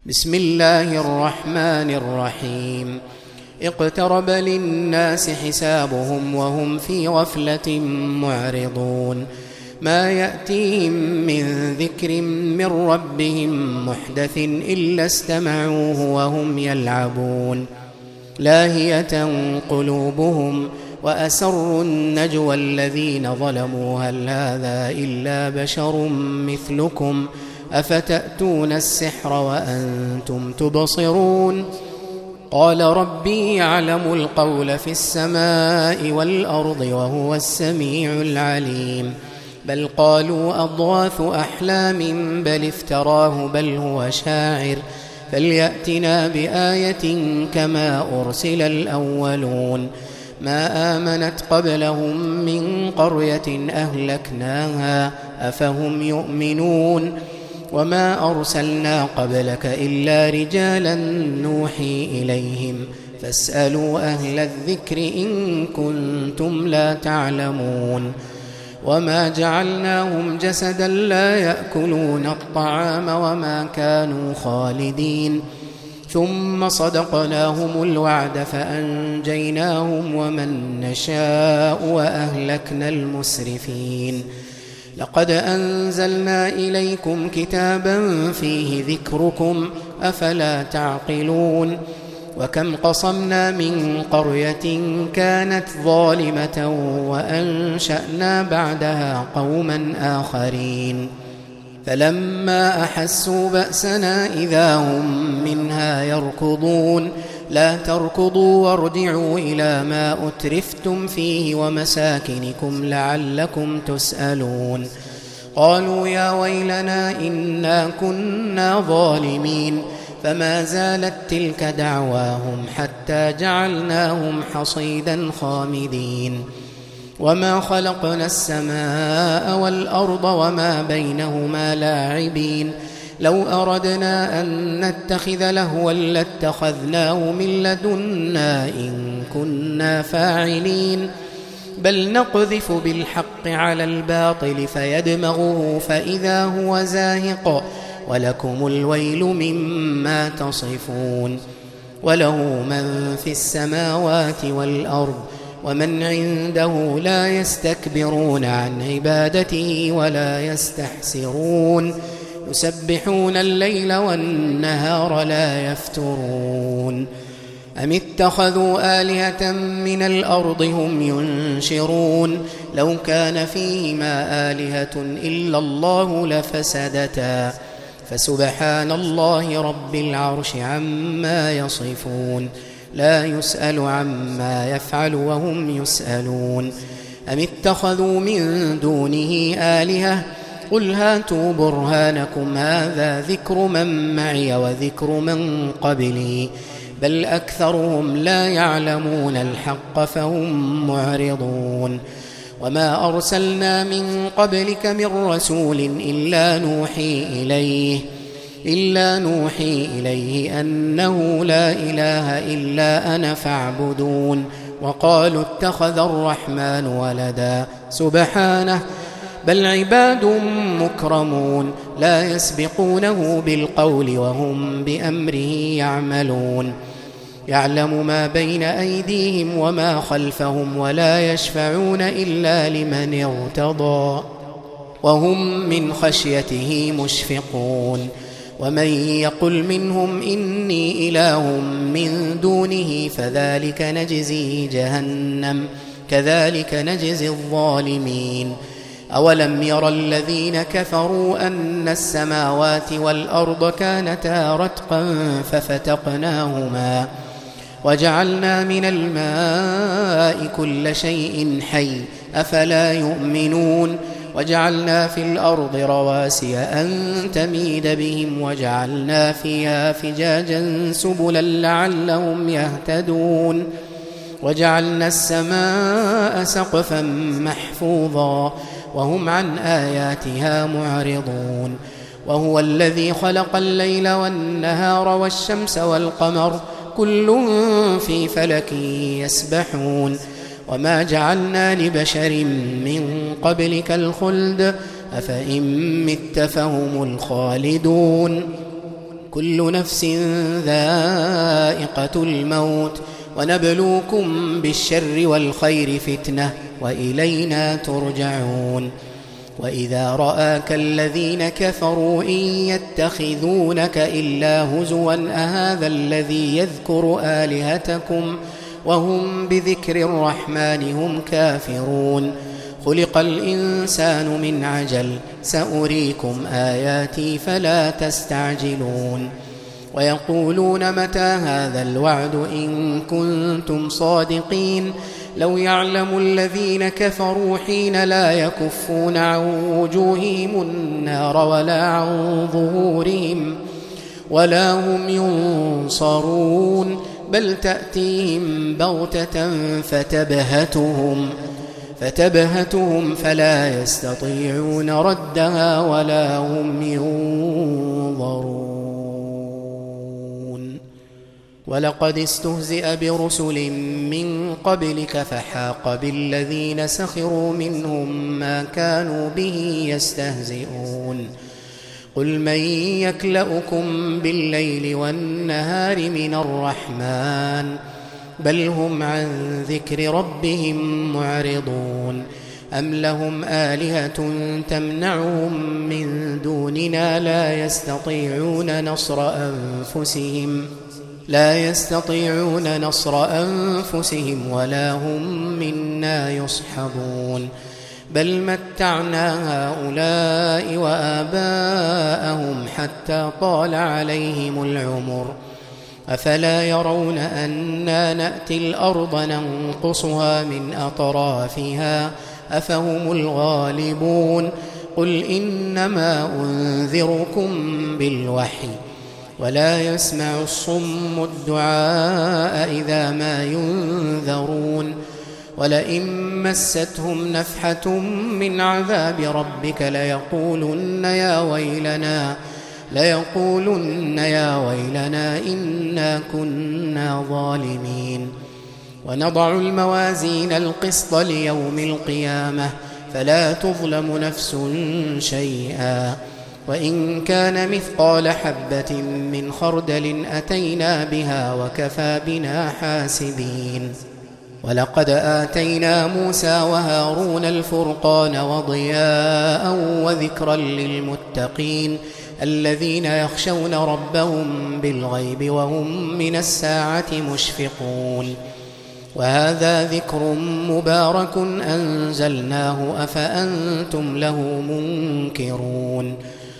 بسم الله الرحمن الرحيم. اقترب للناس حسابهم وهم في غفلة معرضون. ما يأتيهم من ذكر من ربهم محدث إلا استمعوه وهم يلعبون. لاهية قلوبهم وأسروا النجوى الذين ظلموا هل هذا إلا بشر مثلكم أفتأتون السحر وأنتم تبصرون. قال ربي يعلم القول في السماء والأرض وهو السميع العليم. بل قالوا أضغاث أحلام بل افتراه بل هو شاعر فليأتنا بآية كما أرسل الأولون. ما آمنت قبلهم من قرية أهلكناها أفهم يؤمنون. وما أرسلنا قبلك إلا رجالا نوحي إليهم فاسألوا أهل الذكر إن كنتم لا تعلمون. وما جعلناهم جسدا لا يأكلون الطعام وما كانوا خالدين. ثم صدقناهم الوعد فأنجيناهم ومن نشاء وأهلكنا المسرفين. لقد أنزلنا إليكم كتابا فيه ذكركم أفلا تعقلون. وكم قصمنا من قرية كانت ظالمة وأنشأنا بعدها قوما آخرين. فلما أحسوا بأسنا إذا هم منها يركضون. لا تركضوا وارجعوا إلى ما أترفتم فيه ومساكنكم لعلكم تسألون. قالوا يا ويلنا إنا كنا ظالمين. فما زالت تلك دعواهم حتى جعلناهم حصيدا خامدين. وما خلقنا السماء والأرض وما بينهما لاعبين. لو أردنا أن نتخذ لهوا لاتخذناه من لدنا إن كنا فاعلين. بل نقذف بالحق على الباطل فيدمغه فإذا هو زاهق ولكم الويل مما تصفون. وله من في السماوات والأرض ومن عنده لا يستكبرون عن عبادته ولا يستحسرون. يسبحون الليل والنهار لا يفترون. أم اتخذوا آلهة من الأرض هم ينشرون. لو كان فيهما آلهة إلا الله لفسدتا فسبحان الله رب العرش عما يصفون. لا يسأل عما يفعل وهم يسألون. أم اتخذوا من دونه آلهة قل هاتوا برهانكم هذا ذكر من معي وذكر من قبلي بل أكثرهم لا يعلمون الحق فهم معرضون. وما أرسلنا من قبلك من رسول إلا نوحي إليه أنه لا إله إلا أنا فاعبدون. وقالوا اتخذ الرحمن ولدا سبحانه بل عباد مكرمون لا يسبقونه بالقول وهم بأمره يعملون. يعلم ما بين أيديهم وما خلفهم ولا يشفعون إلا لمن ارتضى وهم من خشيته مشفقون. ومن يقل منهم إني إله من دونه فذلك نجزيه جهنم كذلك نجزي الظالمين. أولم ير الذين كفروا أن السماوات والأرض كانتا رتقا ففتقناهما وجعلنا من الماء كل شيء حي أفلا يؤمنون. وجعلنا في الأرض رواسي أن تميد بهم وجعلنا فيها فجاجا سبلا لعلهم يهتدون. وجعلنا السماء سقفا محفوظا وهم عن آياتها معرضون. وهو الذي خلق الليل والنهار والشمس والقمر كل في فلك يسبحون. وما جعلنا لبشر من قبلك الخلد أفإن مت فهم الخالدون. كل نفس ذائقة الموت ونبلوكم بالشر والخير فتنة وإلينا ترجعون وإذا رآك الذين كفروا إن يتخذونك إلا هزوا أهذا الذي يذكر آلهتكم وهم بذكر الرحمن هم كافرون خلق الإنسان من عجل سأريكم آياتي فلا تستعجلون ويقولون متى هذا الوعد إن كنتم صادقين لو يعلم الذين كفروا حين لا يكفون عن وجوههم النار ولا عن ظهورهم ولا هم ينصرون بل تأتيهم بغتة فتبهتهم فلا يستطيعون ردها ولا هم ينظرون ولقد استهزئ برسل من قبلك فحاق بالذين سخروا منهم ما كانوا به يستهزئون قل من يكلؤكم بالليل والنهار من الرحمن بل هم عن ذكر ربهم معرضون أم لهم آلهة تمنعهم من دوننا لا يستطيعون نصر أنفسهم ولا هم منا يصحبون بل متعنا هؤلاء وآباءهم حتى طال عليهم العمر أفلا يرون أنا نأتي الأرض ننقصها من أطرافها أفهم الغالبون قل إنما أنذركم بالوحي ولا يسمع الصم الدعاء إذا ما ينذرون ولئن مستهم نفحة من عذاب ربك ليقولن يا ويلنا إنا كنا ظالمين ونضع الموازين القسط ليوم القيامة فلا تظلم نفس شيئا وإن كان مثقال حبة من خردل أتينا بها وكفى بنا حاسبين ولقد آتينا موسى وهارون الفرقان وضياء وذكرا للمتقين الذين يخشون ربهم بالغيب وهم من الساعة مشفقون وهذا ذكر مبارك أنزلناه أفأنتم له منكرون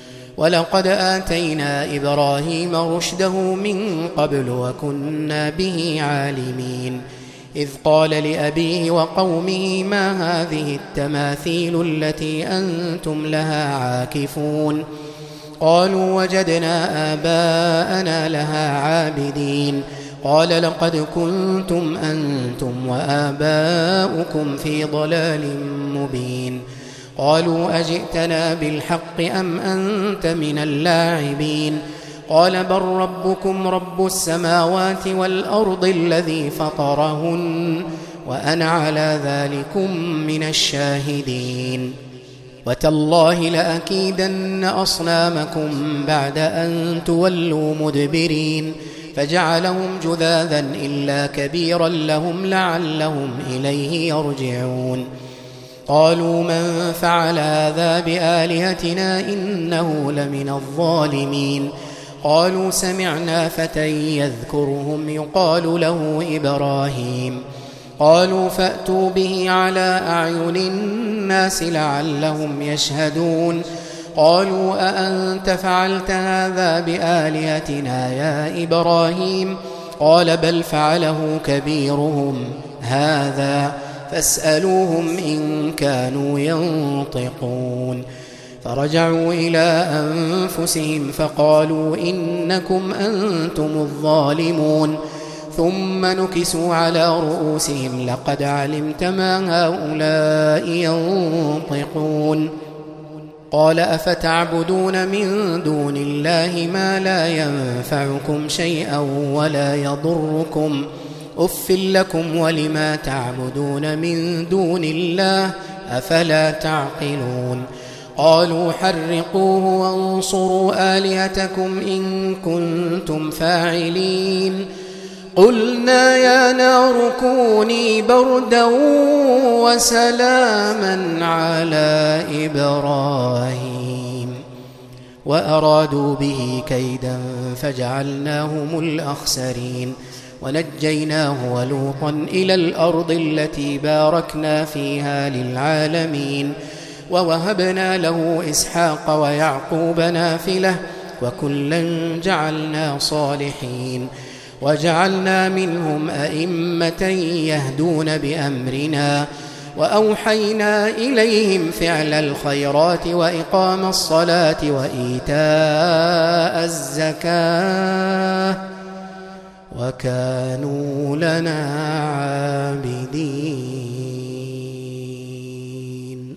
ولقد آتينا إبراهيم رشده من قبل وكنا به عالمين إذ قال لأبيه وقومه ما هذه التماثيل التي أنتم لها عاكفون قالوا وجدنا آباءنا لها عابدين قال لقد كنتم أنتم وآباؤكم في ضلال مبين قالوا أجئتنا بالحق أم أنت من اللاعبين قال بل ربكم رب السماوات والأرض الذي فطرهن وأنا على ذلكم من الشاهدين وتالله لأكيدن أصنامكم بعد أن تولوا مدبرين فجعلهم جذاذا إلا كبيرا لهم لعلهم إليه يرجعون قالوا من فعل هذا بآلهتنا إنه لمن الظالمين قالوا سمعنا فتى يذكرهم يقال له إبراهيم قالوا فأتوا به على أعين الناس لعلهم يشهدون قالوا أأنت فعلت هذا بآلهتنا يا إبراهيم قال بل فعله كبيرهم هذا فاسألوهم إن كانوا ينطقون فرجعوا إلى أنفسهم فقالوا إنكم أنتم الظالمون ثم نكسوا على رؤوسهم لقد علمت ما هؤلاء ينطقون قال أفتعبدون من دون الله ما لا ينفعكم شيئا ولا يضركم أف لكم ولما تعبدون من دون الله أفلا تعقلون قالوا حرقوه وانصروا آلهتكم إن كنتم فاعلين قلنا يا نار كوني بردا وسلاما على إبراهيم وأرادوا به كيدا فجعلناهم الأخسرين ونجيناه ولوطا إلى الأرض التي باركنا فيها للعالمين ووهبنا له إسحاق ويعقوب نافلة وكلا جعلنا صالحين وجعلنا منهم أئمة يهدون بأمرنا وأوحينا إليهم فعل الخيرات وإقام الصلاة وإيتاء الزكاة وكانوا لنا عابدين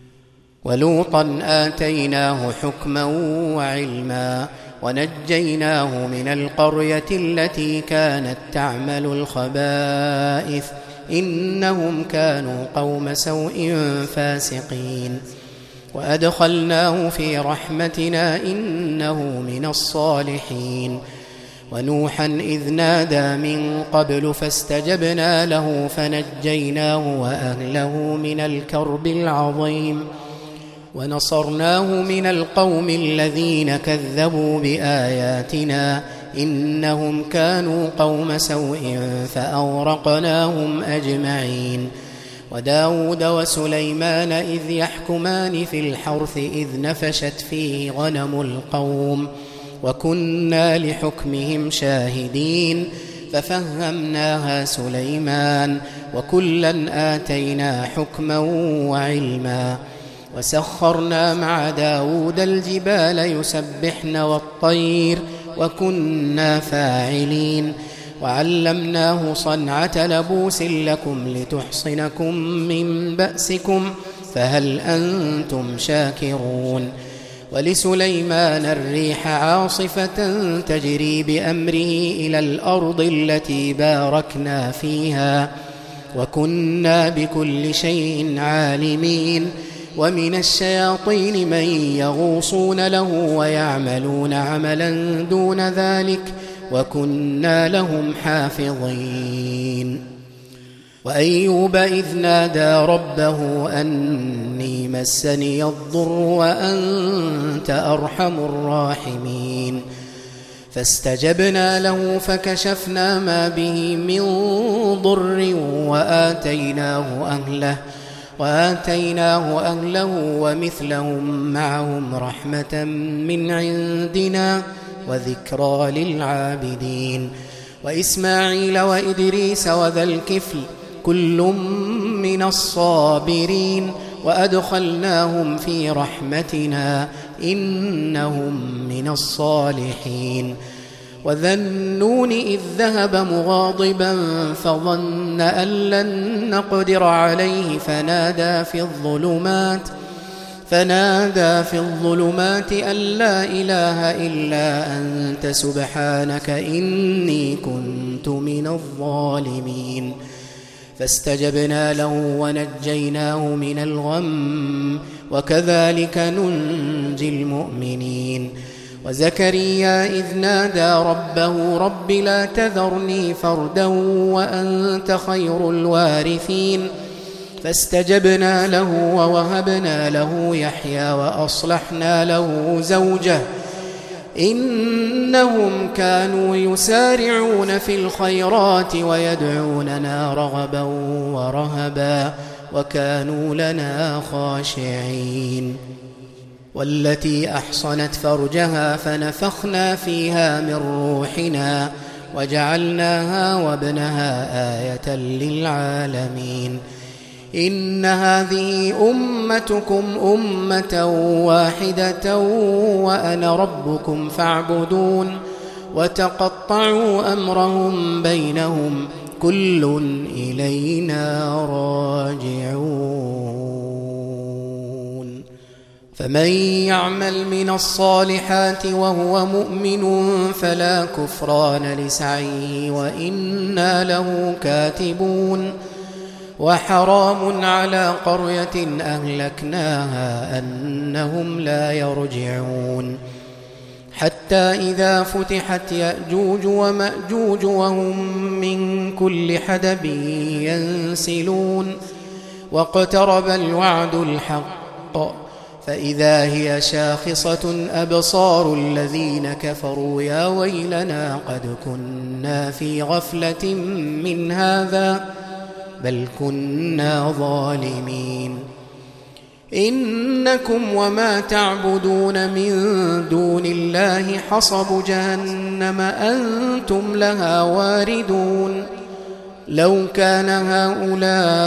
ولوطا آتيناه حكما وعلما ونجيناه من القرية التي كانت تعمل الخبائث إنهم كانوا قوم سوء فاسقين وأدخلناه في رحمتنا إنه من الصالحين ونوحا إذ نادى من قبل فاستجبنا له فنجيناه وأهله من الكرب العظيم ونصرناه من القوم الذين كذبوا بآياتنا إنهم كانوا قوم سوء فأورقناهم أجمعين وداود وسليمان إذ يحكمان في الحرث إذ نفشت فيه غنم القوم وكنا لحكمهم شاهدين ففهمناها سليمان وكلا آتينا حكما وعلما وسخرنا مع داود الجبال يسبحن والطير وكنا فاعلين وعلمناه صنعة لبوس لكم لتحصنكم من بأسكم فهل أنتم شاكرون ولسليمان الريح عاصفة تجري بأمره إلى الأرض التي باركنا فيها وكنا بكل شيء عالمين ومن الشياطين من يغوصون له ويعملون عملا دون ذلك وكنا لهم حافظين وأيوب إذ نادى ربه أني مسني الضر وأنت أرحم الراحمين فاستجبنا له فكشفنا ما به من ضر وآتيناه أهله ومثلهم معهم رحمة من عندنا وذكرى للعابدين وإسماعيل وإدريس وذا الكفل كل من الصابرين وأدخلناهم في رحمتنا إنهم من الصالحين وذا النون إذ ذهب مغاضبا فظن أن لن نقدر عليه فنادى في الظلمات أن لا إله إلا أنت سبحانك إني كنت من الظالمين فاستجبنا له ونجيناه من الغم وكذلك ننجي المؤمنين وزكريا إذ نادى ربه رب لا تذرني فردا وأنت خير الوارثين فاستجبنا له ووهبنا له يحيى وأصلحنا له زوجه إنهم كانوا يسارعون في الخيرات ويدعوننا رغبا ورهبا وكانوا لنا خاشعين والتي أحصنت فرجها فنفخنا فيها من روحنا وجعلناها وابنها آية للعالمين إن هذه أمتكم أمة واحدة وأنا ربكم فاعبدون وتقطعوا أمرهم بينهم كل إلينا راجعون فمن يعمل من الصالحات وهو مؤمن فلا كفران لسعيه وإنا له كاتبون وحرام على قرية أهلكناها أنهم لا يرجعون حتى إذا فتحت يأجوج ومأجوج وهم من كل حدب ينسلون واقترب الوعد الحق فإذا هي شاخصة أبصار الذين كفروا يا ويلنا قد كنا في غفلة من هذا بل كنا ظالمين إنكم وما تعبدون من دون الله حصب جهنم أنتم لها واردون لو كان هؤلاء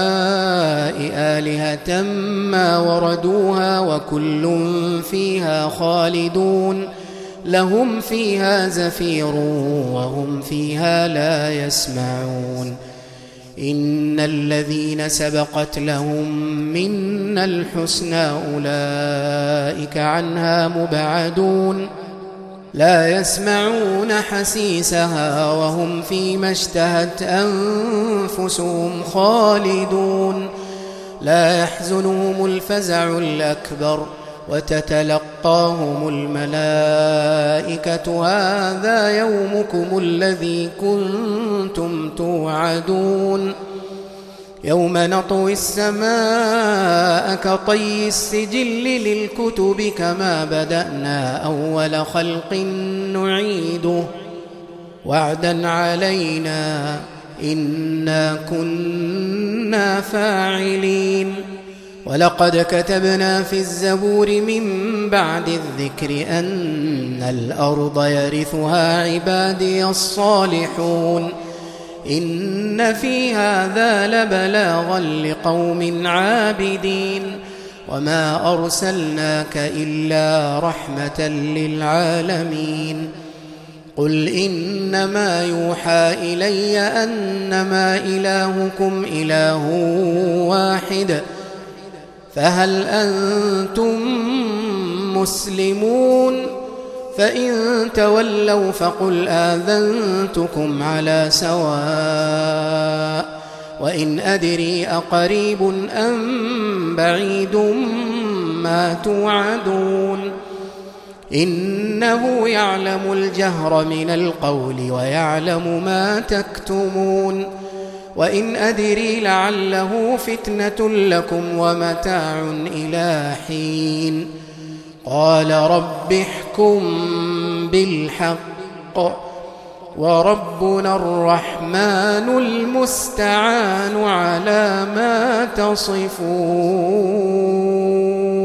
آلهة ما وردوها وكل فيها خالدون لهم فيها زفير وهم فيها لا يسمعون إن الذين سبقت لهم منا الحسنى أولئك عنها مبعدون لا يسمعون حسيسها وهم فيما اشتهت أنفسهم خالدون لا يحزنهم الفزع الأكبر وتتلقاهم الملائكة هذا يومكم الذي كنتم توعدون يوم نطوي السماء كطي السجل للكتب كما بدأنا أول خلق نعيده وعدا علينا إنا كنا فاعلين ولقد كتبنا في الزبور من بعد الذكر أن الأرض يرثها عبادي الصالحون إن في هذا لبلاغا لقوم عابدين وما أرسلناك إلا رحمة للعالمين قل إنما يوحى إلي أنما إلهكم إله واحد فهل أنتم مسلمون فإن تولوا فقل آذنتكم على سواء وإن أدري أقريب أم بعيد ما توعدون إنه يعلم الجهر من القول ويعلم ما تكتمون وإن أدري لعله فتنة لكم ومتاع إلى حين قال رب احكم بالحق وربنا الرحمن المستعان على ما تصفون